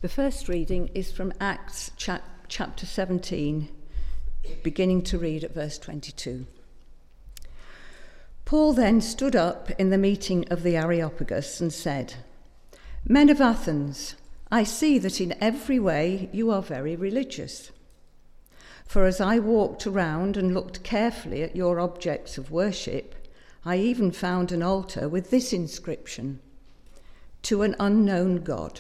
The first reading is from Acts chapter 17, beginning to read at verse 22. Paul then stood up in the meeting of the Areopagus and said, "Men of Athens, I see that in every way you are very religious. For as I walked around and looked carefully at your objects of worship, I even found an altar with this inscription, 'To an unknown God.'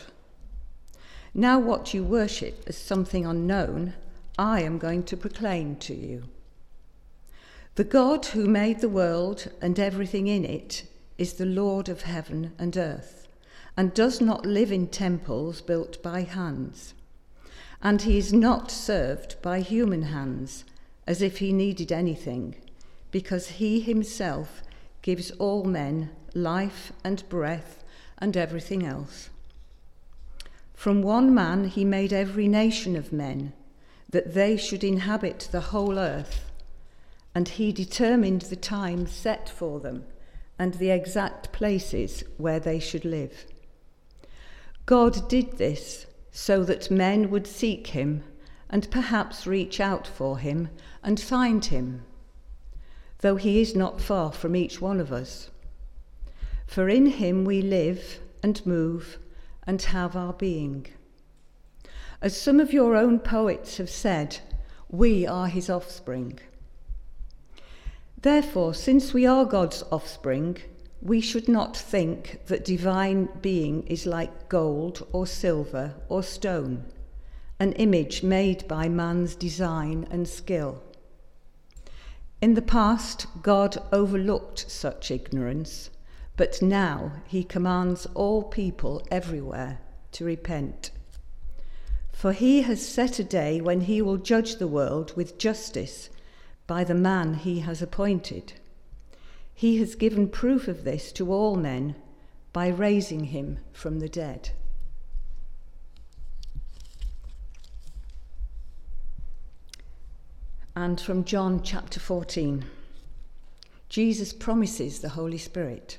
Now what you worship as something unknown, I am going to proclaim to you. The God who made the world and everything in it is the Lord of heaven and earth, and does not live in temples built by hands. And he is not served by human hands, as if he needed anything, because he himself gives all men life and breath and everything else. From one man he made every nation of men, that they should inhabit the whole earth, and he determined the time set for them and the exact places where they should live. God did this so that men would seek him and perhaps reach out for him and find him, though he is not far from each one of us. For in him we live and move and have our being. As some of your own poets have said, we are his offspring. Therefore, since we are God's offspring, we should not think that divine being is like gold or silver or stone, an image made by man's design and skill. In the past, God overlooked such ignorance, but now he commands all people everywhere to repent. For he has set a day when he will judge the world with justice by the man he has appointed. He has given proof of this to all men by raising him from the dead." And from John chapter 14, Jesus promises the Holy Spirit.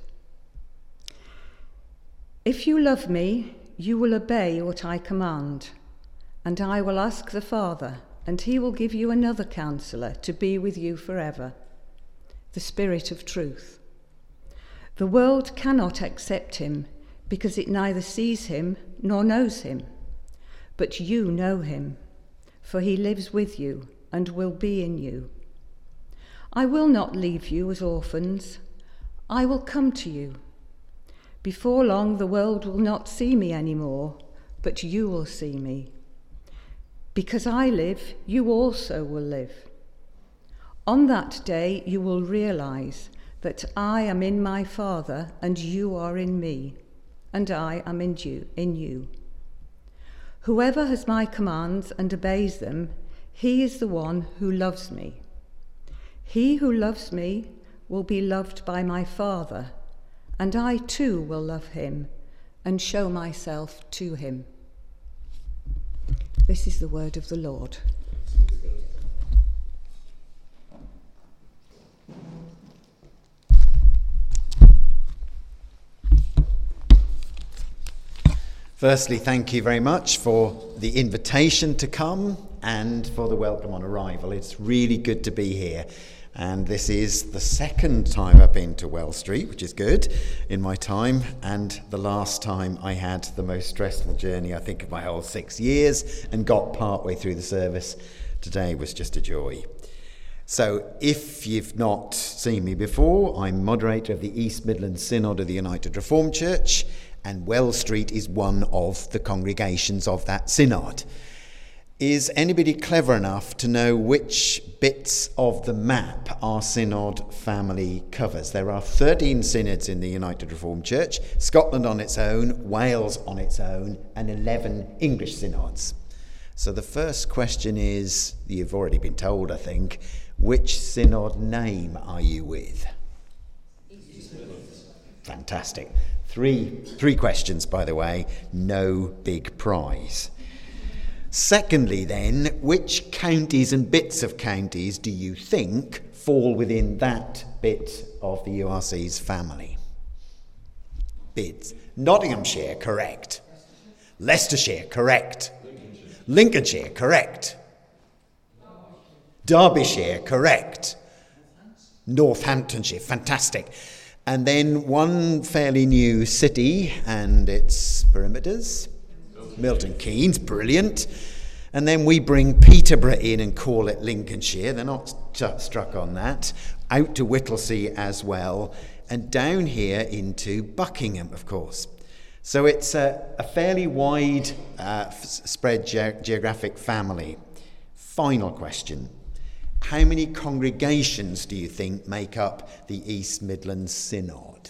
"If you love me, you will obey what I command, and I will ask the Father, and he will give you another counselor to be with you forever, the Spirit of truth. The world cannot accept him because it neither sees him nor knows him. But you know him, for he lives with you and will be in you. I will not leave you as orphans. I will come to you. Before long, the world will not see me anymore, but you will see me. Because I live, you also will live. On that day, you will realize that I am in my Father, and you are in me, and I am in you. Whoever has my commands and obeys them, he is the one who loves me. He who loves me will be loved by my Father, and I too will love him and show myself to him." This is the word of the Lord. Firstly, thank you very much for the invitation to come and for the welcome on arrival. It's really good to be here. And this is the second time I've been to Wells Street, which is good, in my time. And the last time I had the most stressful journey, I think, of my whole 6 years, and got partway through the service. Today was just a joy. So if you've not seen me before, I'm moderator of the East Midlands Synod of the United Reformed Church, and Wells Street is one of the congregations of that synod. Is anybody clever enough to know which bits of the map our synod family covers? There are 13 synods in the United Reformed Church, Scotland on its own, Wales on its own, and 11 English synods. So the first question is, you've already been told, I think, which synod name are you with? East Midlands. Fantastic. Three questions, by the way, no big prize. Secondly, then, which counties and bits of counties do you think fall within that bit of the URC's family? Bits. Nottinghamshire, correct. Leicestershire, correct. Lincolnshire, correct. Derbyshire, correct. Northamptonshire, fantastic. And then one fairly new city and its perimeters. Milton Keynes, brilliant. And then we bring Peterborough in and call it Lincolnshire. They're not struck on that. Out to Whittlesea as well. And down here into Buckingham, of course. So it's a fairly wide spread geographic family. Final question. How many congregations do you think make up the East Midlands Synod?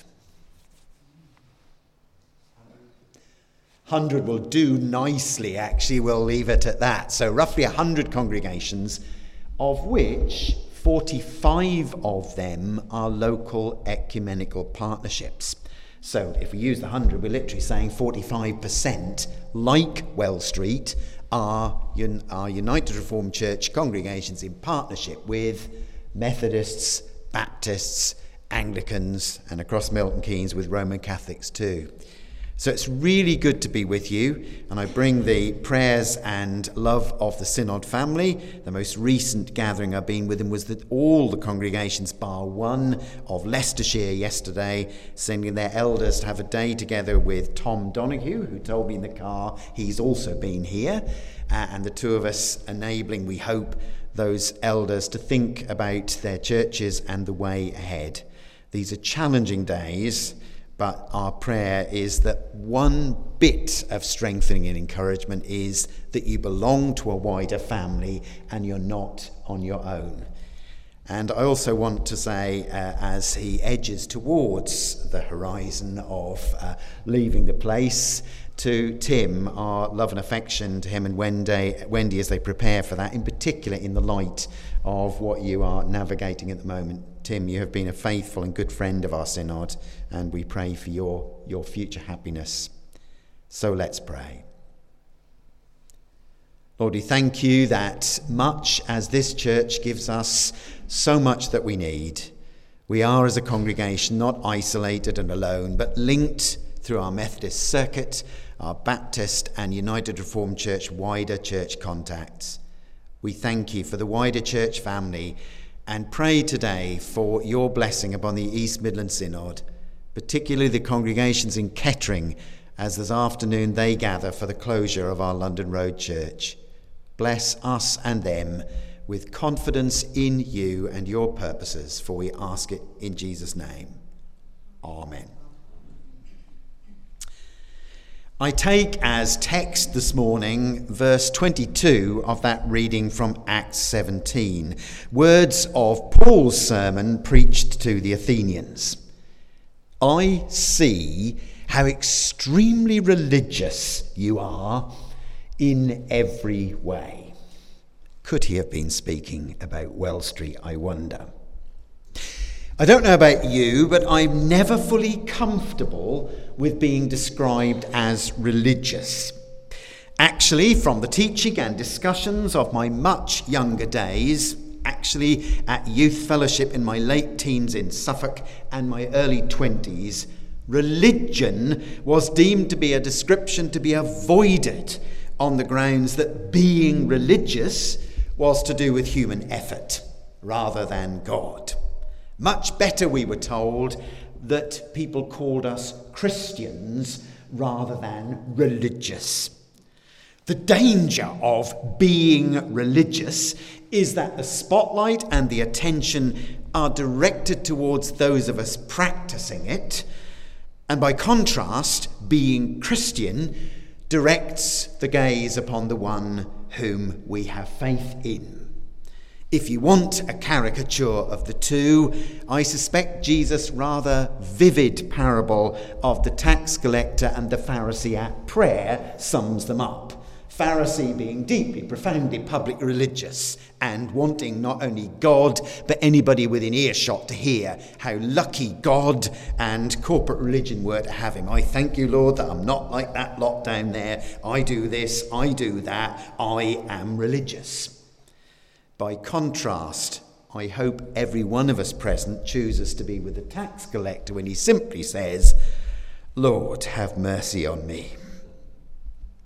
100 will do nicely, actually. We'll leave it at that. So roughly 100 congregations, of which 45 of them are local ecumenical partnerships. So if we use the 100, we're literally saying 45%, like Wells Street, are United Reformed Church congregations in partnership with Methodists, Baptists, Anglicans, and across Milton Keynes with Roman Catholics too. So it's really good to be with you, and I bring the prayers and love of the Synod family. The most recent gathering I've been with them was all the congregations bar one of Leicestershire yesterday, sending their elders to have a day together with Tom Donoghue, who told me in the car he's also been here, and the two of us enabling, we hope, those elders to think about their churches and the way ahead. These are challenging days, but our prayer is that one bit of strengthening and encouragement is that you belong to a wider family and you're not on your own. And I also want to say, as he edges towards the horizon of leaving the place, to Tim, our love and affection to him and Wendy as they prepare for that, in particular in the light of what you are navigating at the moment. Tim, you have been a faithful and good friend of our synod, and we pray for your future happiness. So let's pray. Lord, we thank you that much as this church gives us so much that we need, we are as a congregation not isolated and alone, but linked through our Methodist circuit, our Baptist and United Reformed Church wider church contacts. We thank you for the wider church family and pray today for your blessing upon the East Midlands Synod, particularly the congregations in Kettering, as this afternoon they gather for the closure of our London Road Church. Bless us and them with confidence in you and your purposes, for we ask it in Jesus' name. Amen. I take as text this morning verse 22 of that reading from Acts 17, words of Paul's sermon preached to the Athenians. I see how extremely religious you are in every way. Could he have been speaking about Wells Street, I wonder? I don't know about you, but I'm never fully comfortable with being described as religious. Actually, from the teaching and discussions of my much younger days, actually at youth fellowship in my late teens in Suffolk and my early 20s, religion was deemed to be a description to be avoided on the grounds that being religious was to do with human effort rather than God. Much better, we were told, that people called us Christians rather than religious. The danger of being religious is that the spotlight and the attention are directed towards those of us practicing it, and by contrast, being Christian directs the gaze upon the one whom we have faith in. If you want a caricature of the two, I suspect Jesus' rather vivid parable of the tax collector and the Pharisee at prayer sums them up. Pharisee being deeply, profoundly public religious and wanting not only God, but anybody within earshot to hear how lucky God and corporate religion were to have him. I thank you, Lord, that I'm not like that lot down there. I do this, I do that. I am religious. By contrast, I hope every one of us present chooses to be with the tax collector when he simply says, Lord, have mercy on me.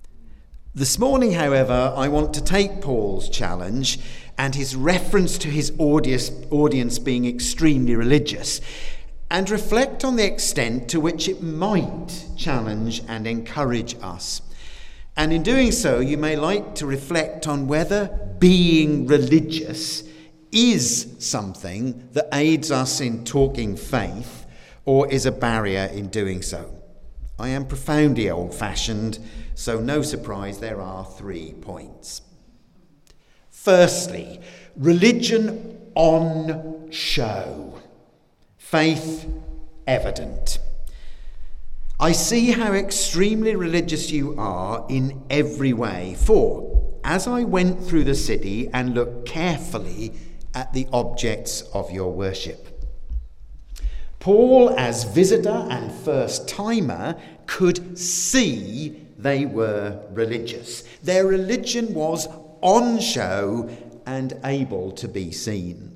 This morning, however, I want to take Paul's challenge and his reference to his audience being extremely religious and reflect on the extent to which it might challenge and encourage us. And in doing so, you may like to reflect on whether being religious is something that aids us in talking faith or is a barrier in doing so. I am profoundly old-fashioned, so no surprise there are 3 points. Firstly, religion on show, faith evident. I see how extremely religious you are in every way, for as I went through the city and looked carefully at the objects of your worship, Paul, as visitor and first-timer, could see they were religious. Their religion was on show and able to be seen.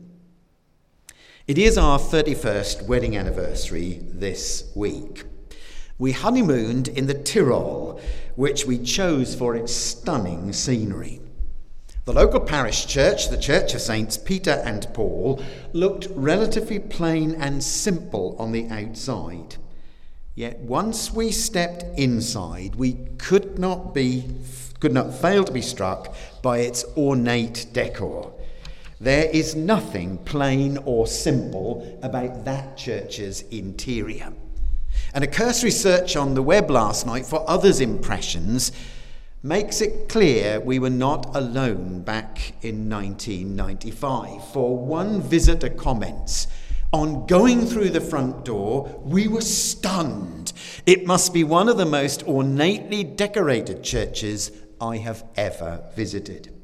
It is our 31st wedding anniversary this week. We honeymooned in the Tyrol, which we chose for its stunning scenery. The local parish church, the Church of Saints Peter and Paul, looked relatively plain and simple on the outside. Yet once we stepped inside, we could not fail to be struck by its ornate decor. There is nothing plain or simple about that church's interior. And a cursory search on the web last night for others' impressions makes it clear we were not alone back in 1995. For one visitor comments, on going through the front door, we were stunned. It must be one of the most ornately decorated churches I have ever visited.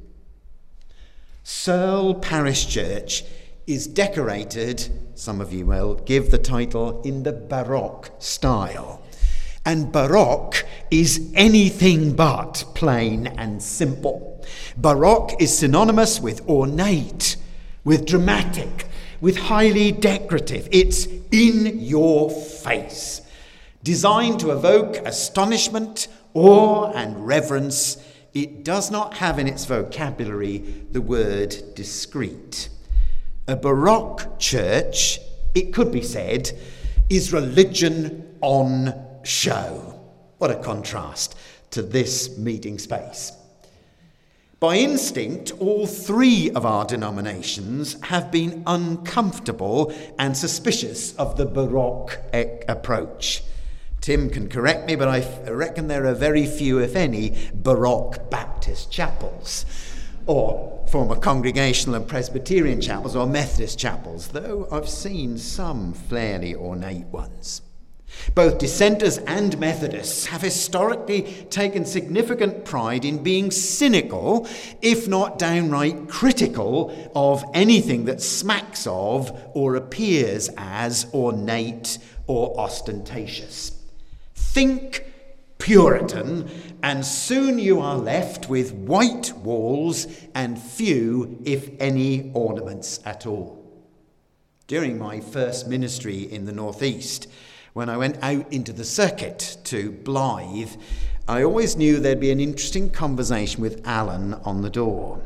Searle Parish Church is decorated, some of you will give the title, in the Baroque style. And Baroque is anything but plain and simple. Baroque is synonymous with ornate, with dramatic, with highly decorative. It's in your face. Designed to evoke astonishment, awe, and reverence, it does not have in its vocabulary the word discreet. A Baroque church, it could be said, is religion on show. What a contrast to this meeting space. By instinct, all 3 of our denominations have been uncomfortable and suspicious of the Baroque approach. Tim can correct me, but I reckon there are very few, if any, Baroque Baptist chapels, or former Congregational and Presbyterian chapels, or Methodist chapels, though I've seen some fairly ornate ones. Both dissenters and Methodists have historically taken significant pride in being cynical, if not downright critical, of anything that smacks of or appears as ornate or ostentatious. Think Puritan, and soon you are left with white walls and few, if any, ornaments at all. During my first ministry in the Northeast, when I went out into the circuit to Blythe, I always knew there'd be an interesting conversation with Alan on the door.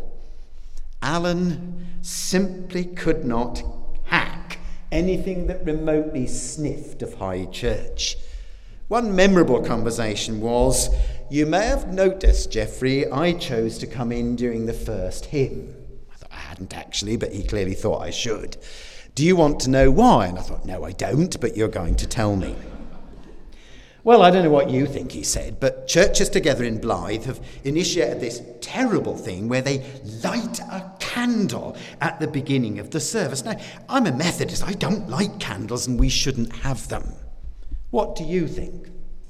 Alan simply could not hack anything that remotely sniffed of high church. One memorable conversation was, "You may have noticed, Geoffrey, I chose to come in during the first hymn." I thought I hadn't actually, but he clearly thought I should. "Do you want to know why?" And I thought, "No, I don't, but you're going to tell me." "Well, I don't know what you think," he said, "but churches together in Blythe have initiated this terrible thing where they light a candle at the beginning of the service. Now, I'm a Methodist. I don't like candles and we shouldn't have them. What do you think?"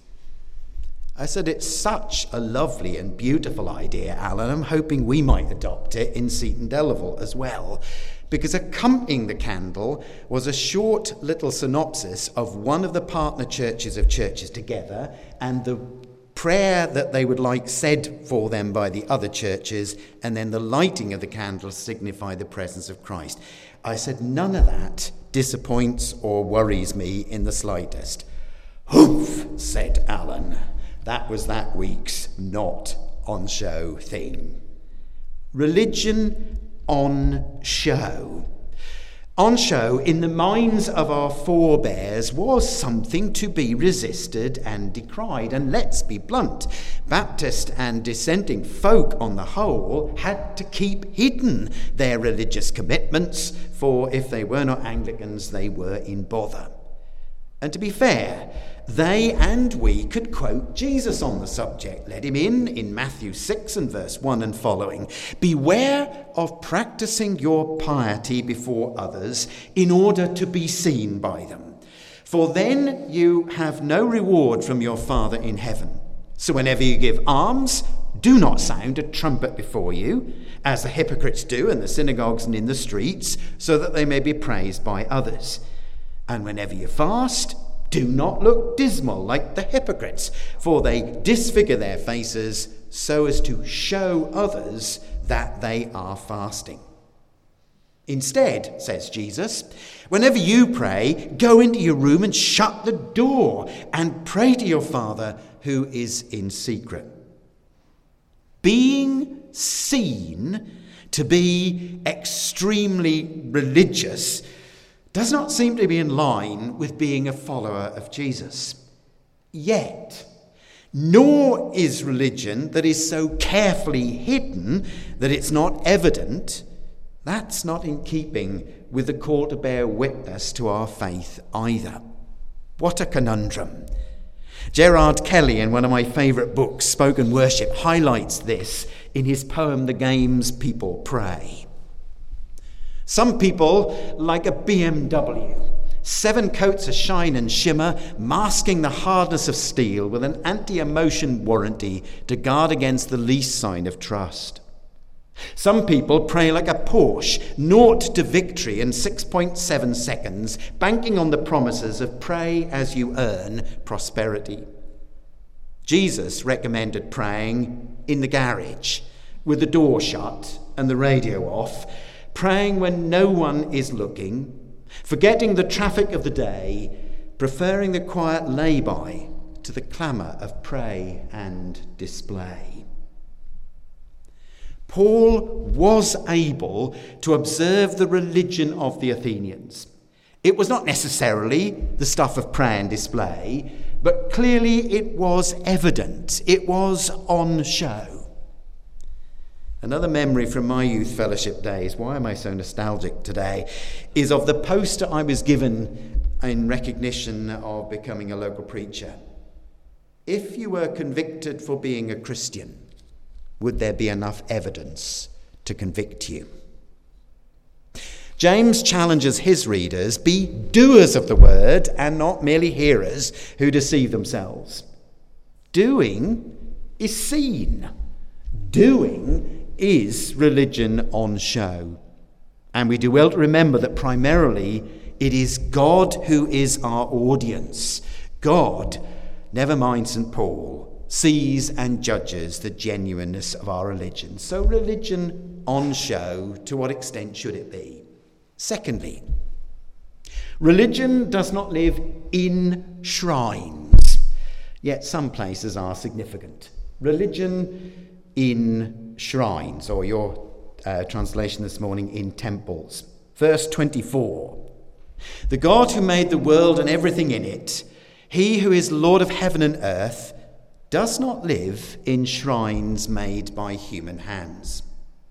I said, "It's such a lovely and beautiful idea, Alan. I'm hoping we might adopt it in Seaton Delaval as well." Because accompanying the candle was a short little synopsis of one of the partner churches of Churches Together and the prayer that they would like said for them by the other churches, and then the lighting of the candle signify the presence of Christ. I said, "None of that disappoints or worries me in the slightest." "Humph," said Alan. That was that week's not on show theme. Religion on show. On show in the minds of our forebears was something to be resisted and decried. And let's be blunt, Baptist and dissenting folk on the whole had to keep hidden their religious commitments, for if they were not Anglicans, they were in bother. And to be fair, they and we could quote Jesus on the subject. Let him in Matthew 6 and verse 1 and following. Beware of practicing your piety before others in order to be seen by them. For then you have no reward from your Father in heaven. So whenever you give alms, do not sound a trumpet before you, as the hypocrites do in the synagogues and in the streets, so that they may be praised by others. And whenever you fast, do not look dismal like the hypocrites, for they disfigure their faces so as to show others that they are fasting. Instead, says Jesus, whenever you pray, go into your room and shut the door and pray to your Father who is in secret. Being seen to be extremely religious does not seem to be in line with being a follower of Jesus. Yet, nor is religion that is so carefully hidden that it's not evident. That's not in keeping with the call to bear witness to our faith either. What a conundrum. Gerard Kelly, in one of my favourite books, Spoken Worship, highlights this in his poem, The Games People Pray. Some people like a BMW, 7 coats of shine and shimmer, masking the hardness of steel with an anti-emotion warranty to guard against the least sign of trust. Some people pray like a Porsche, 0 to victory in 6.7 seconds, banking on the promises of pray as you earn prosperity. Jesus recommended praying in the garage, with the door shut and the radio off, praying when no one is looking, forgetting the traffic of the day, preferring the quiet lay-by to the clamour of pray and display. Paul was able to observe the religion of the Athenians. It was not necessarily the stuff of prayer and display, but clearly it was evident. It was on show. Another memory from my youth fellowship days, why am I so nostalgic today, is of the poster I was given in recognition of becoming a local preacher. If you were convicted for being a Christian, would there be enough evidence to convict you? James challenges his readers, be doers of the word and not merely hearers who deceive themselves. Doing is seen. Doing is religion on show. And we do well to remember that primarily it is God who is our audience. God, never mind St. Paul, sees and judges the genuineness of our religion. So religion on show, to what extent should it be? Secondly, religion does not live in shrines, yet some places are significant. Religion in shrines, or your translation this morning, in temples. Verse 24, the God who made the world and everything in it, he who is Lord of heaven and earth, does not live in shrines made by human hands.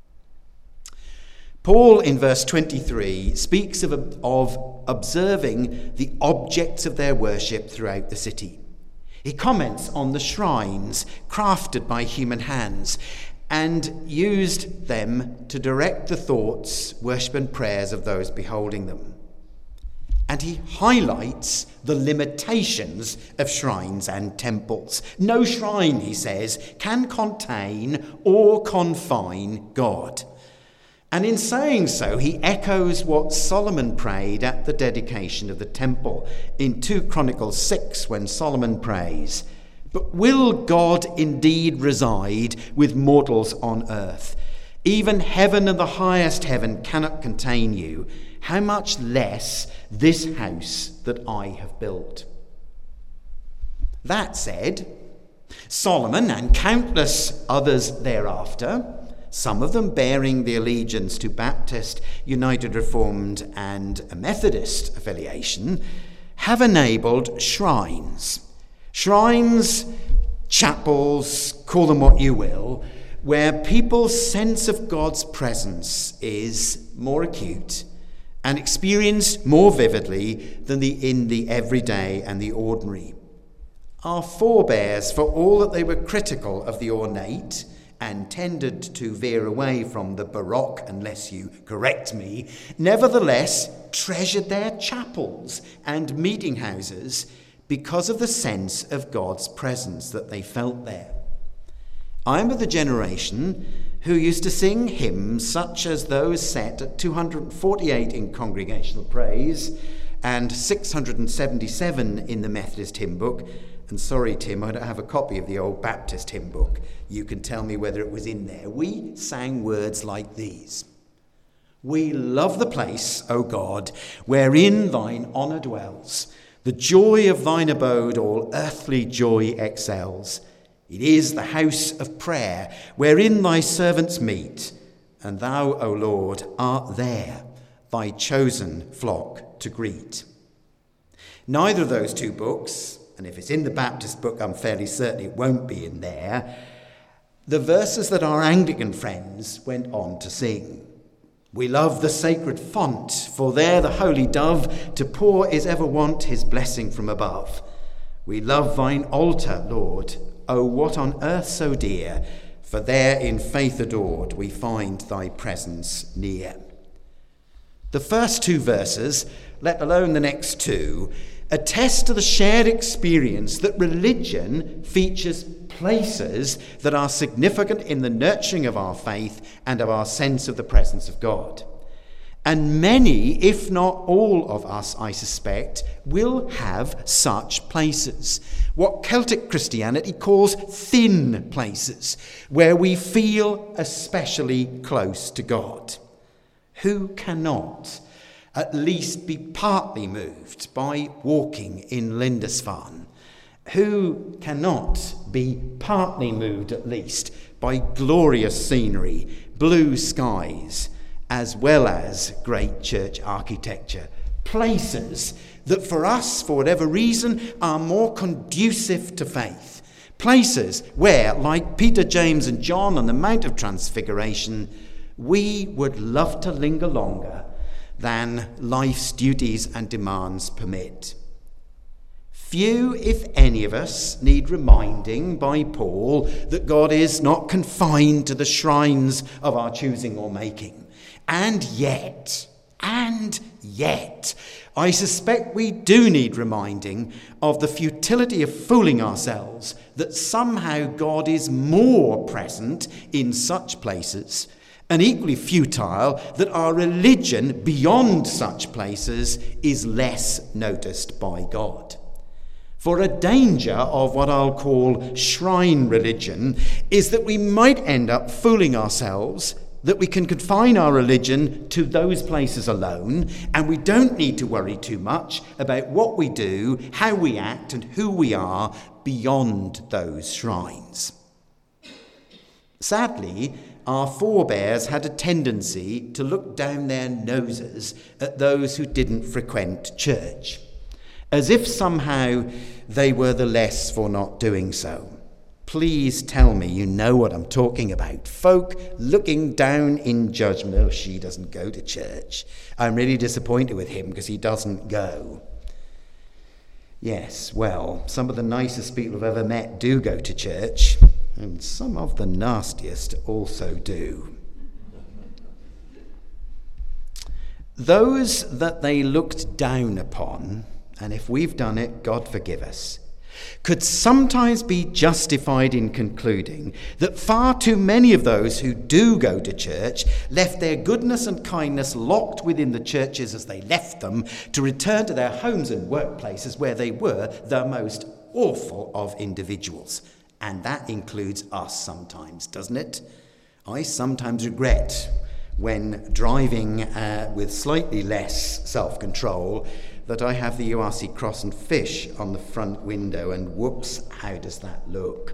Paul, in verse 23, speaks of observing the objects of their worship throughout the city. He comments on the shrines crafted by human hands and used them to direct the thoughts, worship and prayers of those beholding them. And he highlights the limitations of shrines and temples. No shrine, he says, can contain or confine God. And in saying so, he echoes what Solomon prayed at the dedication of the temple in 2 Chronicles 6, when Solomon prays, "But will God indeed reside with mortals on earth? Even heaven and the highest heaven cannot contain you. How much less this house that I have built?" That said, Solomon and countless others thereafter, some of them bearing the allegiance to Baptist, United Reformed and a Methodist affiliation, have enabled shrines. Shrines, chapels, call them what you will, where people's sense of God's presence is more acute and experienced more vividly than in the everyday and the ordinary. Our forebears, for all that they were critical of the ornate and tended to veer away from the baroque, unless you correct me, nevertheless treasured their chapels and meeting houses because of the sense of God's presence that they felt there. I'm of the generation who used to sing hymns such as those set at 248 in congregational praise and 677 in the Methodist hymn book. And sorry, Tim, I don't have a copy of the old Baptist hymn book. You can tell me whether it was in there. We sang words like these. We love the place, O God, wherein thine honour dwells. The joy of thine abode all earthly joy excels. It is the house of prayer, wherein thy servants meet. And thou, O Lord, art there, thy chosen flock to greet. Neither of those two books, and if it's in the Baptist book, I'm fairly certain it won't be in there, the verses that our Anglican friends went on to sing. We love the sacred font, for there the holy dove to pour is ever wont his blessing from above. We love thine altar, Lord, O what on earth so dear, for there in faith adored we find thy presence near. The first two verses, let alone the next two, attest to the shared experience that religion features places that are significant in the nurturing of our faith and of our sense of the presence of God. And many, if not all of us, I suspect, will have such places. What Celtic Christianity calls thin places, where we feel especially close to God. Who cannot at least be partly moved by walking in Lindisfarne? Who cannot be partly moved at least by glorious scenery, blue skies, as well as great church architecture? Places that for us, for whatever reason, are more conducive to faith. Places where, like Peter, James and John on the Mount of Transfiguration, we would love to linger longer than life's duties and demands permit. Few, if any of us, need reminding by Paul that God is not confined to the shrines of our choosing or making. And yet, I suspect we do need reminding of the futility of fooling ourselves that somehow God is more present in such places, and equally futile that our religion beyond such places is less noticed by God. For a danger of what I'll call shrine religion is that we might end up fooling ourselves that we can confine our religion to those places alone, and we don't need to worry too much about what we do, how we act, and who we are beyond those shrines. Sadly, our forebears had a tendency to look down their noses at those who didn't frequent church, as if somehow they were the less for not doing so. Please tell me you know what I'm talking about. Folk looking down in judgment. Oh, she doesn't go to church. I'm really disappointed with him because he doesn't go. Yes, well, some of the nicest people I've ever met do go to church, and some of the nastiest also do. Those that they looked down upon, and if we've done it, God forgive us, could sometimes be justified in concluding that far too many of those who do go to church left their goodness and kindness locked within the churches as they left them to return to their homes and workplaces where they were the most awful of individuals. And that includes us sometimes, doesn't it? I sometimes regret when driving with slightly less self-control that I have the URC cross and fish on the front window, and whoops, how does that look?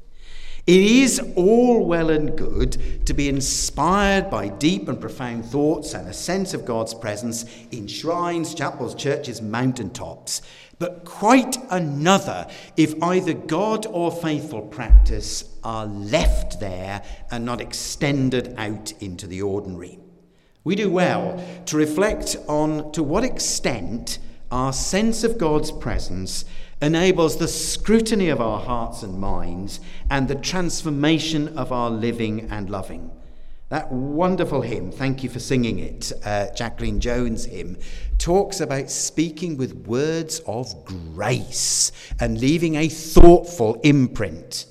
It is all well and good to be inspired by deep and profound thoughts and a sense of God's presence in shrines, chapels, churches, mountaintops, but quite another if either God or faithful practice are left there and not extended out into the ordinary. We do well to reflect on to what extent our sense of God's presence enables the scrutiny of our hearts and minds and the transformation of our living and loving. That wonderful hymn, thank you for singing it, Jacqueline Jones' hymn, talks about speaking with words of grace and leaving a thoughtful imprint.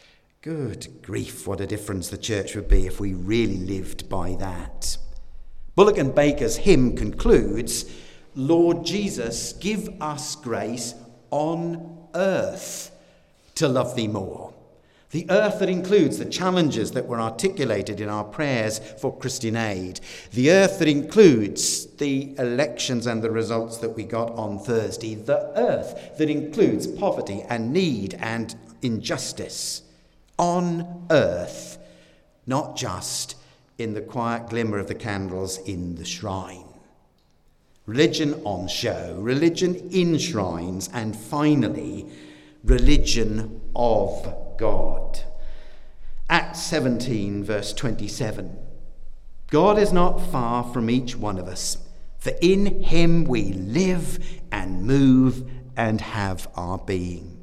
Good grief, what a difference the church would be if we really lived by that. Bullock and Baker's hymn concludes, Lord Jesus, give us grace on earth to love thee more. The earth that includes the challenges that were articulated in our prayers for Christian Aid. The earth that includes the elections and the results that we got on Thursday. The earth that includes poverty and need and injustice. On earth, not just in the quiet glimmer of the candles in the shrine. Religion on show, religion in shrines, and finally, religion of God. Acts 17, verse 27. God is not far from each one of us, for in him we live and move and have our being.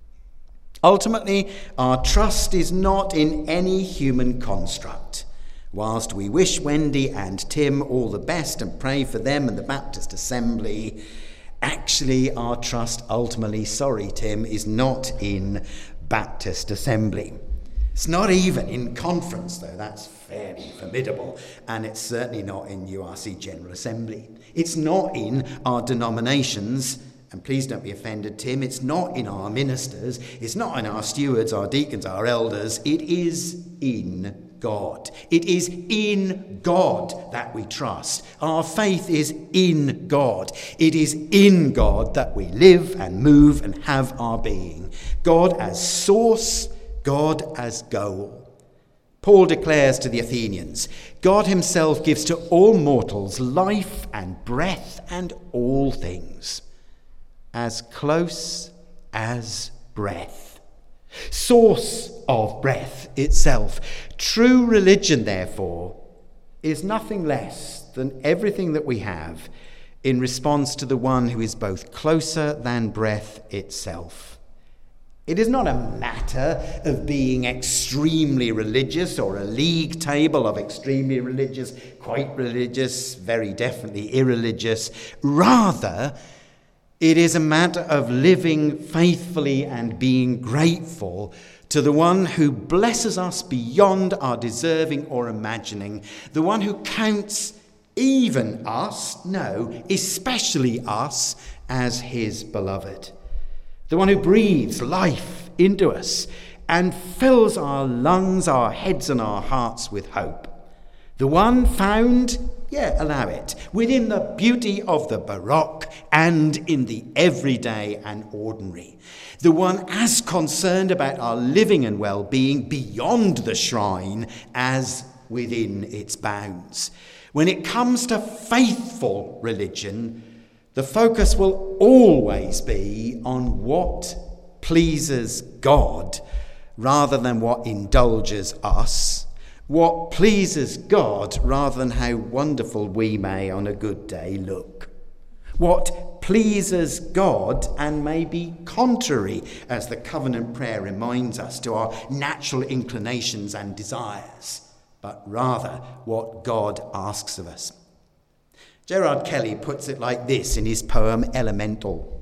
Ultimately, our trust is not in any human construct. Whilst we wish Wendy and Tim all the best and pray for them and the Baptist Assembly, actually our trust ultimately, Tim, is not in Baptist Assembly. It's not even in conference, though that's fairly formidable, and it's certainly not in URC General Assembly. It's not in our denominations, and please don't be offended, Tim, it's not in our ministers, it's not in our stewards, our deacons, our elders, it is in God. It is in God that we trust. Our faith is in God. It is in God that we live and move and have our being. God as source, God as goal. Paul declares to the Athenians, God himself gives to all mortals life and breath and all things, as close as breath. Source of breath itself. True religion, therefore, is nothing less than everything that we have in response to the one who is both closer than breath itself. It is not a matter of being extremely religious or a league table of extremely religious, quite religious, very definitely irreligious. Rather, it is a matter of living faithfully and being grateful to the one who blesses us beyond our deserving or imagining, the one who counts even us, no, especially us, as his beloved, the one who breathes life into us and fills our lungs, our heads and our hearts with hope, the one found, allow it, within the beauty of the Baroque and in the everyday and ordinary. The one as concerned about our living and well-being beyond the shrine as within its bounds. When it comes to faithful religion, the focus will always be on what pleases God rather than what indulges us. What pleases God rather than how wonderful we may on a good day look. What pleases God and may be contrary, as the covenant prayer reminds us, to our natural inclinations and desires, but rather what God asks of us. Gerard Kelly puts it like this in his poem Elemental.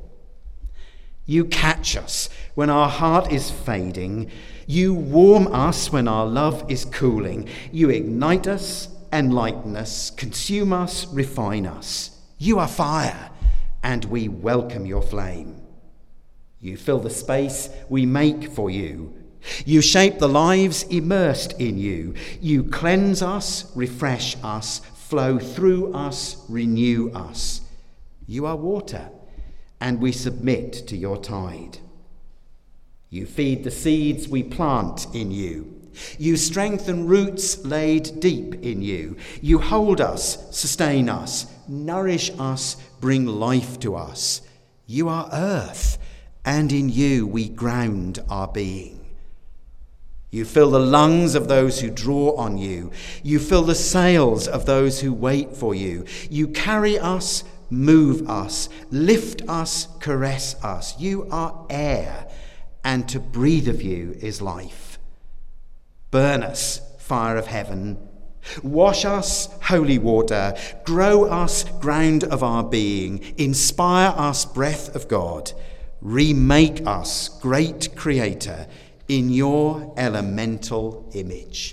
You catch us when our heart is fading. You warm us when our love is cooling. You ignite us, enlighten us, consume us, refine us. You are fire, and we welcome your flame. You fill the space we make for you. You shape the lives immersed in you. You cleanse us, refresh us, flow through us, renew us. You are water, and we submit to your tide. You feed the seeds we plant in you. You strengthen roots laid deep in you. You hold us, sustain us, nourish us, bring life to us. You are earth, and in you we ground our being. You fill the lungs of those who draw on you. You fill the sails of those who wait for you. You carry us, move us, lift us, caress us. You are air, and to breathe of you is life. Burn us, fire of heaven. Wash us, holy water. Grow us, ground of our being. Inspire us, breath of God. Remake us, great Creator, in your elemental image.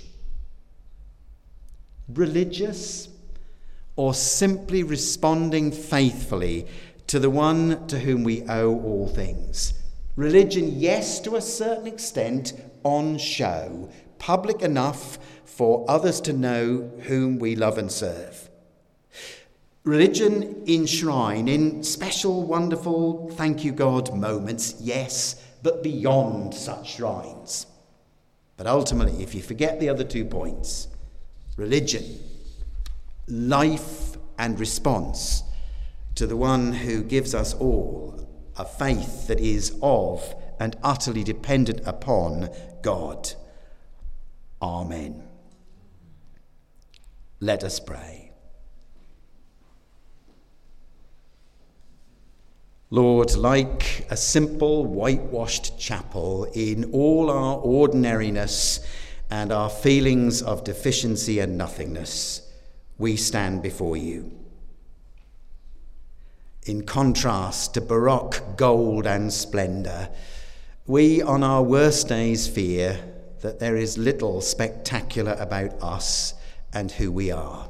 Religious, or simply responding faithfully to the one to whom we owe all things. Religion, yes, to a certain extent, on show, public enough for others to know whom we love and serve. Religion in shrine, in special, wonderful, thank you God moments, yes, but beyond such shrines. But ultimately, if you forget the other 2 points, religion, life and response to the one who gives us all a faith that is of and utterly dependent upon God. Amen. Let us pray. Lord, like a simple whitewashed chapel, in all our ordinariness and our feelings of deficiency and nothingness, we stand before you. In contrast to Baroque gold and splendour, we on our worst days fear that there is little spectacular about us and who we are.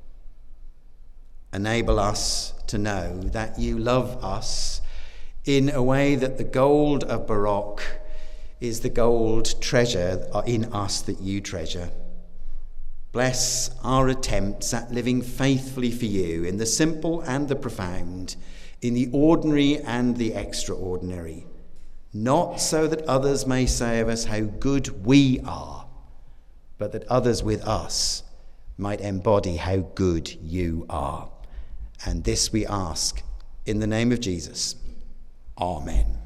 Enable us to know that you love us in a way that the gold of Baroque is the gold treasure in us that you treasure. Bless our attempts at living faithfully for you in the simple and the profound, in the ordinary and the extraordinary, not so that others may say of us how good we are, but that others with us might embody how good you are. And this we ask in the name of Jesus. Amen.